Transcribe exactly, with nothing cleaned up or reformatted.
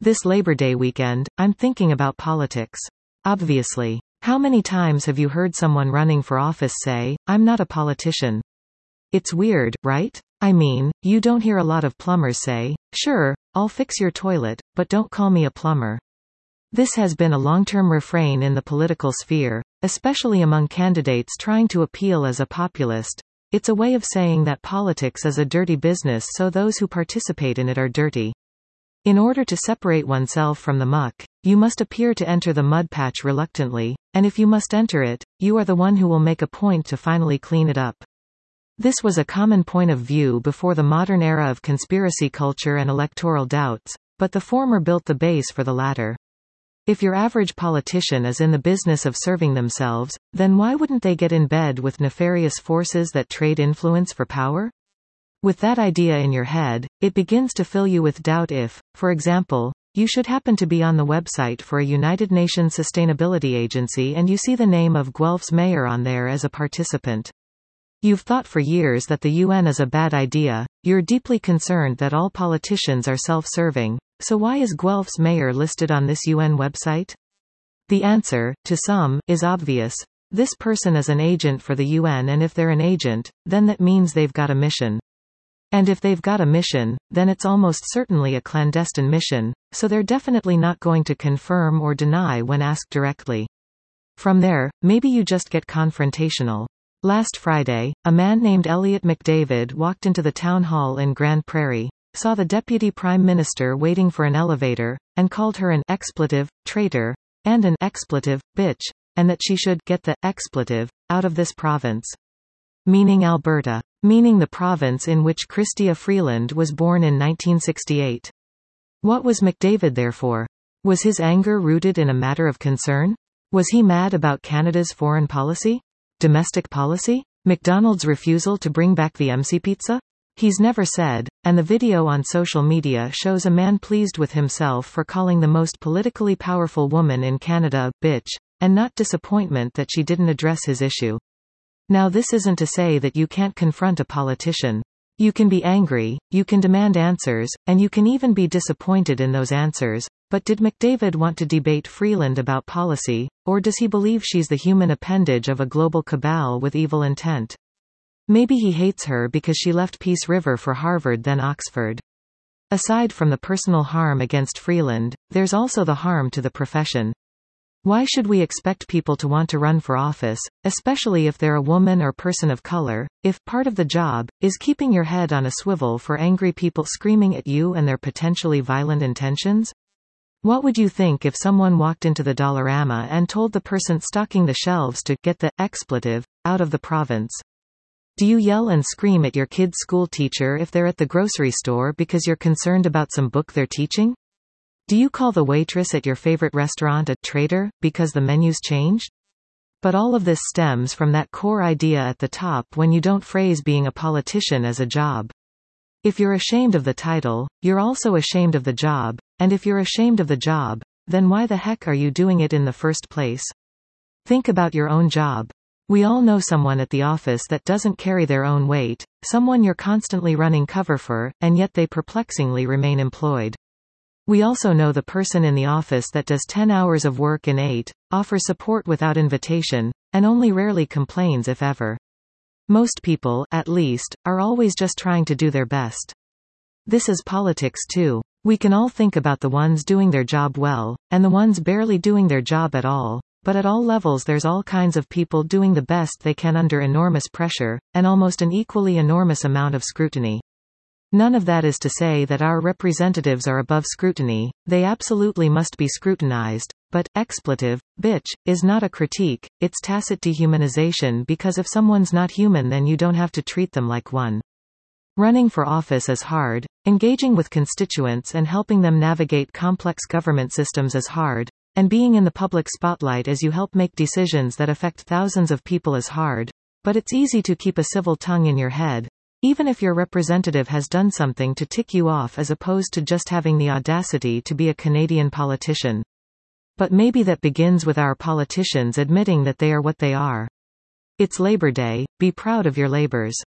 This Labor Day weekend, I'm thinking about politics. Obviously. How many times have you heard someone running for office say, "I'm not a politician"? It's weird, right? I mean, you don't hear a lot of plumbers say, "Sure, I'll fix your toilet, but don't call me a plumber." This has been a long-term refrain in the political sphere, especially among candidates trying to appeal as a populist. It's a way of saying that politics is a dirty business, so those who participate in it are dirty. In order to separate oneself from the muck, you must appear to enter the mud patch reluctantly, and if you must enter it, you are the one who will make a point to finally clean it up. This was a common point of view before the modern era of conspiracy culture and electoral doubts, but the former built the base for the latter. If your average politician is in the business of serving themselves, then why wouldn't they get in bed with nefarious forces that trade influence for power? With that idea in your head, it begins to fill you with doubt if, for example, you should happen to be on the website for a United Nations Sustainability Agency and you see the name of Guelph's mayor on there as a participant. You've thought for years that the U N is a bad idea, you're deeply concerned that all politicians are self-serving, so why is Guelph's mayor listed on this U N website? The answer, to some, is obvious. This person is an agent for the U N, and if they're an agent, then that means they've got a mission. And if they've got a mission, then it's almost certainly a clandestine mission, so they're definitely not going to confirm or deny when asked directly. From there, maybe you just get confrontational. Last Friday, a man named Elliot McDavid walked into the town hall in Grand Prairie, saw the deputy prime minister waiting for an elevator, and called her an expletive, traitor, and an expletive, bitch, and that she should get the expletive out of this province. Meaning Alberta. Meaning the province in which Chrystia Freeland was born in nineteen sixty-eight. What was McDavid there for? Was his anger rooted in a matter of concern? Was he mad about Canada's foreign policy? Domestic policy? McDonald's refusal to bring back the M C pizza? He's never said, and the video on social media shows a man pleased with himself for calling the most politically powerful woman in Canada a bitch, and not disappointment that she didn't address his issue. Now this isn't to say that you can't confront a politician. You can be angry, you can demand answers, and you can even be disappointed in those answers, but did McDavid want to debate Freeland about policy, or does he believe she's the human appendage of a global cabal with evil intent? Maybe he hates her because she left Peace River for Harvard then Oxford. Aside from the personal harm against Freeland, there's also the harm to the profession. Why should we expect people to want to run for office, especially if they're a woman or person of color, if part of the job is keeping your head on a swivel for angry people screaming at you and their potentially violent intentions? What would you think if someone walked into the Dollarama and told the person stocking the shelves to get the expletive out of the province? Do you yell and scream at your kid's school teacher if they're at the grocery store because you're concerned about some book they're teaching? Do you call the waitress at your favorite restaurant a traitor because the menu's changed? But all of this stems from that core idea at the top when you don't phrase being a politician as a job. If you're ashamed of the title, you're also ashamed of the job, and if you're ashamed of the job, then why the heck are you doing it in the first place? Think about your own job. We all know someone at the office that doesn't carry their own weight, someone you're constantly running cover for, and yet they perplexingly remain employed. We also know the person in the office that does ten hours of work in eight, offers support without invitation, and only rarely complains if ever. Most people, at least, are always just trying to do their best. This is politics too. We can all think about the ones doing their job well, and the ones barely doing their job at all, but at all levels there's all kinds of people doing the best they can under enormous pressure, and almost an equally enormous amount of scrutiny. None of that is to say that our representatives are above scrutiny, they absolutely must be scrutinized, but, expletive, bitch, is not a critique, it's tacit dehumanization because if someone's not human then you don't have to treat them like one. Running for office is hard, engaging with constituents and helping them navigate complex government systems is hard, and being in the public spotlight as you help make decisions that affect thousands of people is hard, but it's easy to keep a civil tongue in your head, even if your representative has done something to tick you off as opposed to just having the audacity to be a Canadian politician. But maybe that begins with our politicians admitting that they are what they are. It's Labor Day, be proud of your labors.